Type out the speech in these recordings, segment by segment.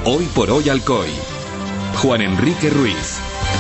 Hoy por hoy Alcoy. Juan Enrique Ruiz.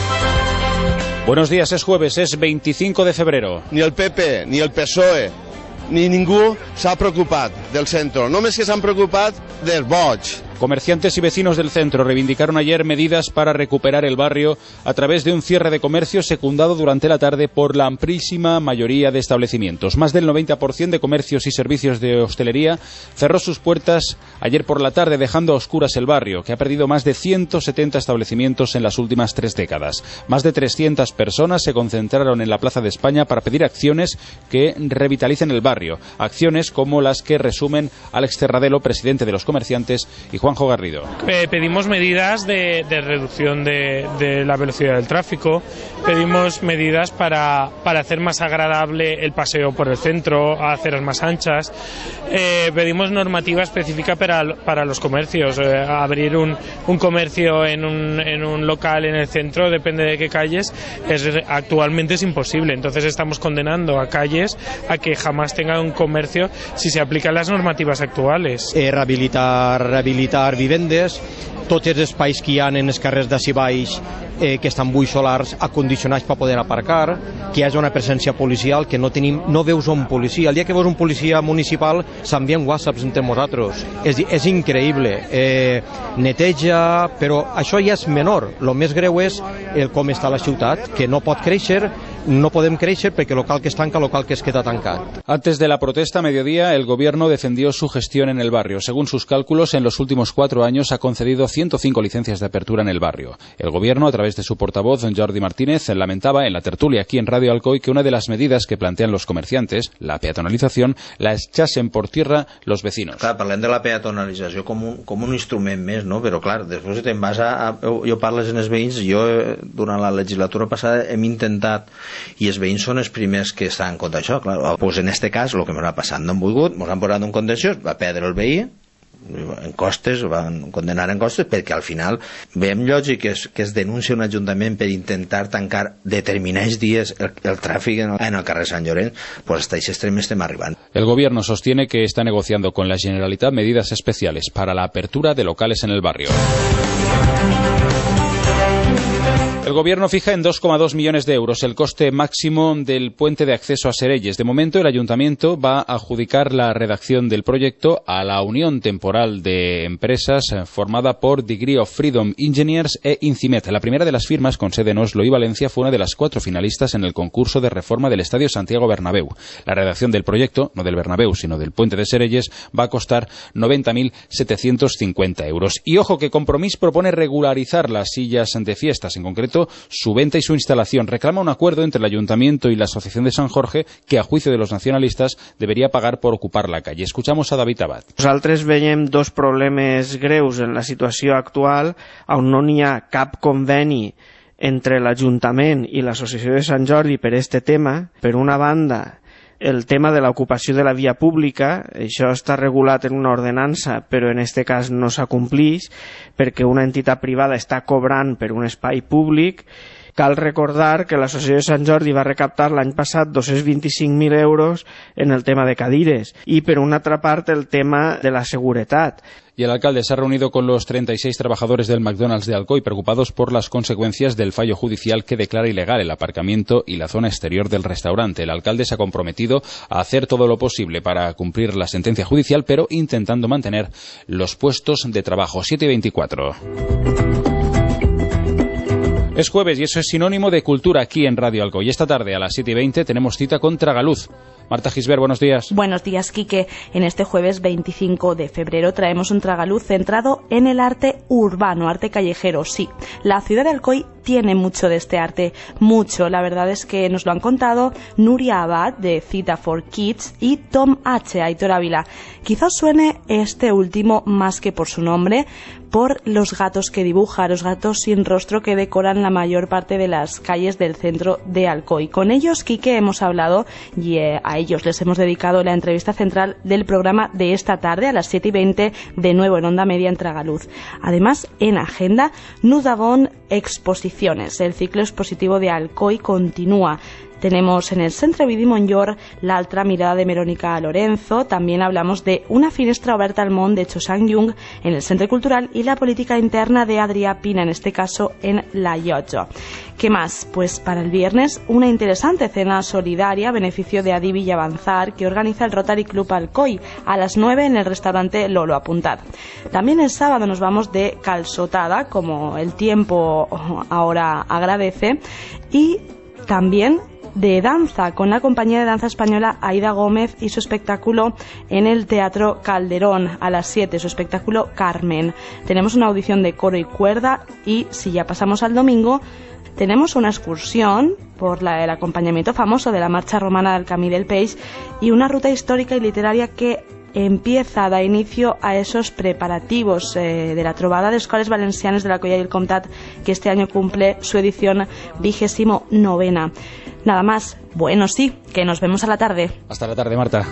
Buenos días, es jueves, es 25 de febrero. Ni el PP, ni el PSOE, ni ningú s'ha preocupat del centro. Només que s'han preocupat dels boig. Comerciantes y vecinos del centro reivindicaron ayer medidas para recuperar el barrio a través de un cierre de comercio secundado durante la tarde por la amplísima mayoría de establecimientos. Más del 90% de comercios y servicios de hostelería cerró sus puertas ayer por la tarde, dejando a oscuras el barrio, que ha perdido más de 170 establecimientos en las últimas 3 décadas. Más de 300 personas se concentraron en la Plaza de España para pedir acciones que revitalicen el barrio. Acciones como las que resumen Alex Terradelo, presidente de los comerciantes, y Juanjo Garrido. Pedimos medidas de reducción de la velocidad del tráfico, pedimos medidas para hacer más agradable el paseo por el centro, aceras más anchas, pedimos normativa específica para los comercios. Abrir un comercio en un local en el centro, depende de qué calles, actualmente es imposible. Entonces estamos condenando a calles a que jamás tengan un comercio si se aplican las normativas actuales. Rehabilitar vivendes, tots els espais que hi ha en els carrers d'ací baix que estan buits solars acondicionats per poder aparcar, que hi hagi una presència policial, que no veus un policia. El dia que veus un policia municipal s'envien whatsapps entre nosaltres. És increïble. Neteja, però això ja és menor. El més greu és com està la ciutat, que no pot créixer. No podem créixer porque local que es tanca, local que es queda tancat. Antes de la protesta a mediodía, el gobierno defendió su gestión en el barrio. Según sus cálculos, en los últimos 4 años ha concedido 105 licencias de apertura en el barrio. El gobierno, a través de su portavoz, Jordi Martínez, lamentaba en la tertulia aquí en Radio Alcoy que una de las medidas que plantean los comerciantes, la peatonalización, la echasen por tierra los vecinos. Clar, parlem de la peatonalització com un instrument més, no? Però clar, després te'n vas jo parles en els veïns, jo durant la legislatura passada hem intentat, i els veïns són els primers que estan en contra d'això. Pues en este cas, el que m'ha passat, no han volgut, ens han posat un contenciós, va perdre el veí en costes, van condenar en costes, perquè al final veiem lògic que es denuncia un ajuntament per intentar tancar determinats dies el tràfic en el carrer Sant Llorenç, pues hasta ese extremo estem arribant. El gobierno sostiene que está negociando con la Generalitat medidas especiales para la apertura de locales en el barrio. El gobierno fija en 2,2 millones de euros el coste máximo del puente de acceso a Serelles. De momento, el ayuntamiento va a adjudicar la redacción del proyecto a la Unión Temporal de Empresas formada por Degree of Freedom Engineers e Incimet. La primera de las firmas, con sede en Oslo y Valencia, fue una de las 4 finalistas en el concurso de reforma del Estadio Santiago Bernabéu. La redacción del proyecto, no del Bernabéu, sino del puente de Serelles, va a costar 90.750 euros. Y ojo que Compromís propone regularizar las sillas de fiestas, en concreto su venta y su instalación. Reclama un acuerdo entre el Ayuntamiento y la Asociación de San Jorge que, a juicio de los nacionalistas, debería pagar por ocupar la calle. Escuchamos a David Abad. Nosaltres veiem 2 problemes greus en la situació actual, on no n'hi ha cap conveni entre l'Ajuntament i l'Associació de Sant Jordi per este tema. Per una banda, el tema de l'ocupació de la via pública, això està regulat en una ordenança, però en aquest cas no s'acomplix, perquè una entitat privada està cobrant per un espai públic. Cal recordar que l'Associació de Sant Jordi va recaptar l'any passat 225.000 euros en el tema de cadires, i per una altra part el tema de la seguretat. Y el alcalde se ha reunido con los 36 trabajadores del McDonald's de Alcoy, preocupados por las consecuencias del fallo judicial que declara ilegal el aparcamiento y la zona exterior del restaurante. El alcalde se ha comprometido a hacer todo lo posible para cumplir la sentencia judicial, pero intentando mantener los puestos de trabajo. 7:24. Es jueves y eso es sinónimo de cultura aquí en Radio Alcoy. Esta tarde a las 7:20 tenemos cita con Tragaluz. Marta Gisbert, buenos días. Buenos días, Quique. En este jueves 25 de febrero traemos un Tragaluz centrado en el arte urbano, arte callejero, sí. La ciudad de Alcoy tiene mucho de este arte, mucho. La verdad es que nos lo han contado Nuria Abad, de Cita for Kids, y Tom H., Aitor Ávila. Quizás suene este último más que por su nombre, por los gatos que dibuja, los gatos sin rostro que decoran la mayor parte de las calles del centro de Alcoy. Con ellos, Quique, hemos hablado y a ellos les hemos dedicado la entrevista central del programa de esta tarde a las 7:20, de nuevo en Onda Media en Tragaluz. Además, en agenda, Nous avons exposiciones. El ciclo expositivo de Alcoy continúa. Tenemos en el Centre Ovidi Montllor l'altra mirada de Verónica Lorenzo. También hablamos de Una finestra oberta al món de Chosang Jung en el Centre Cultural y la política interna de Adrià Pina, en este caso en La Llotja. ¿Qué más? Pues para el viernes una interesante cena solidaria a beneficio de Adivi y Avanzar que organiza el Rotary Club Alcoy a las 9 en el restaurante Lolo. Apuntad. También el sábado nos vamos de calçotada, como el tiempo ahora agradece, y también de danza, con la compañía de danza española Aida Gómez y su espectáculo en el Teatro Calderón a las 7, su espectáculo Carmen. Tenemos una audición de coro y cuerda y, si ya pasamos al domingo, tenemos una excursión por el acompañamiento famoso de la marcha romana del Camí del Peix y una ruta histórica y literaria que da inicio a esos preparativos de la trobada de escoles valencianes de la Colla y el Comtat, que este año cumple su edición 29ª. Nada más. Bueno, sí, que nos vemos a la tarde. Hasta la tarde, Marta.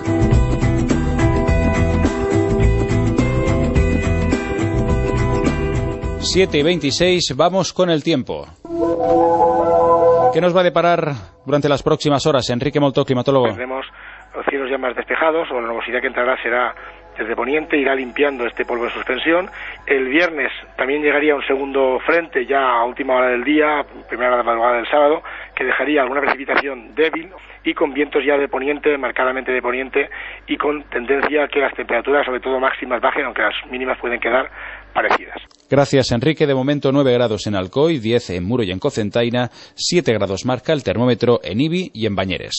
Siete y 26, vamos con el tiempo. ¿Qué nos va a deparar durante las próximas horas, Enrique Moltó, climatólogo? Tendremos los cielos ya más despejados, o la nubosidad que entrará será desde poniente, irá limpiando este polvo en suspensión. El viernes también llegaría un segundo frente ya a última hora del día, primera hora de madrugada del sábado, que dejaría alguna precipitación débil y con vientos ya de poniente, marcadamente de poniente, y con tendencia a que las temperaturas, sobre todo máximas, bajen, aunque las mínimas pueden quedar parecidas. Gracias, Enrique. De momento 9 grados en Alcoy, 10 en Muro y en Cocentaina, 7 grados marca el termómetro en Ibi y en Bañeres.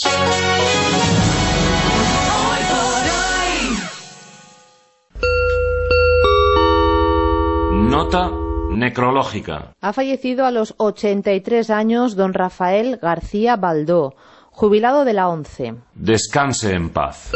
Nota necrológica. Ha fallecido a los 83 años don Rafael García Baldó, jubilado de la ONCE. Descanse en paz.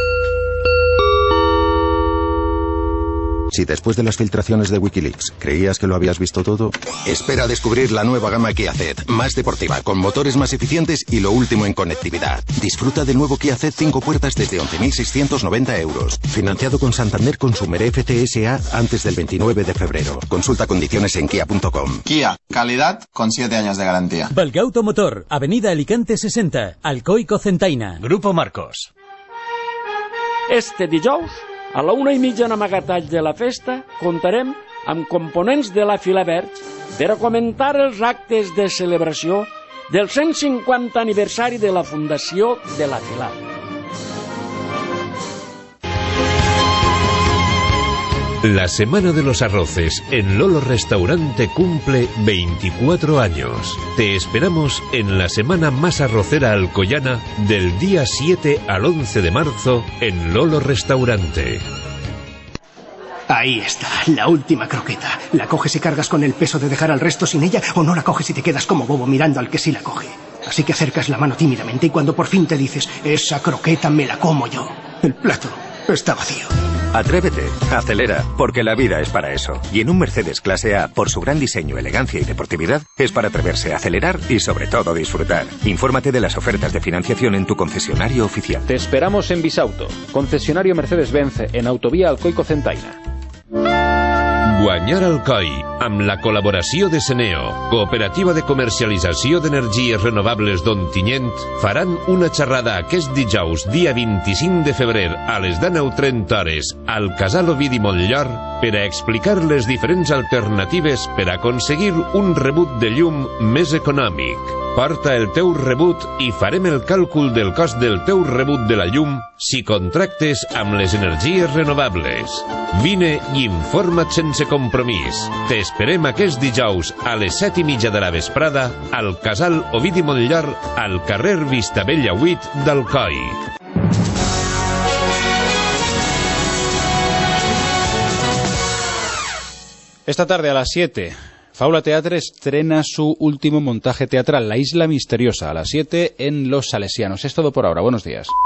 Si después de las filtraciones de Wikileaks creías que lo habías visto todo, espera a descubrir la nueva gama Kia Ceed, más deportiva, con motores más eficientes y lo último en conectividad. Disfruta del nuevo Kia Ceed 5 puertas desde 11.690 euros. Financiado con Santander Consumer FCSA antes del 29 de febrero. Consulta condiciones en kia.com. Kia, calidad con 7 años de garantía. Valga Automotor, Avenida Alicante 60, Alcoy, Cocentaina. Grupo Marcos. Este dijous, a la 1:30 en Amagatall de la festa, comptarem amb components de la Fila Verge per a comentar els actes de celebració del 150 aniversari de la fundació de la Fila. La Semana de los Arroces en Lolo Restaurante cumple 24 años. Te esperamos en la semana más arrocera alcoyana del día 7 al 11 de marzo en Lolo Restaurante. Ahí está, la última croqueta. ¿La coges y cargas con el peso de dejar al resto sin ella, o no la coges y te quedas como bobo mirando al que sí la coge? Así que acercas la mano tímidamente y cuando por fin te dices, esa croqueta me la como yo, el plato está vacío. Atrévete, acelera, porque la vida es para eso. Y en un Mercedes Clase A, por su gran diseño, elegancia y deportividad, es para atreverse a acelerar y sobre todo disfrutar. Infórmate de las ofertas de financiación en tu concesionario oficial. Te esperamos en Bisauto, concesionario Mercedes-Benz en Autovía Alcoy-Cocentaina. Guanyar Alcoi, amb la col·laboració de Seneo, Cooperativa de Comercialització d'Energies Renovables d'Ontinyent, faran una xerrada aquest dijous, dia 25 de febrer, a les 19:30 al Casal Ovidi Montllor, per a explicar les diferents alternatives per a aconseguir un rebut de llum més econòmic. Porta el teu rebut i farem el càlcul del cost del teu rebut de la llum si contractes amb les energies renovables. Vine i informa't sense compromís. T'esperem aquest dijous a les 7:30 de la vesprada al Casal Ovidi Montllor, al carrer Vistabella 8 d'Alcoi. Esta tarde a las 7, Faula Teatre estrena su último montaje teatral, La Isla Misteriosa, a las 7 en Los Salesianos. Es todo por ahora. Buenos días.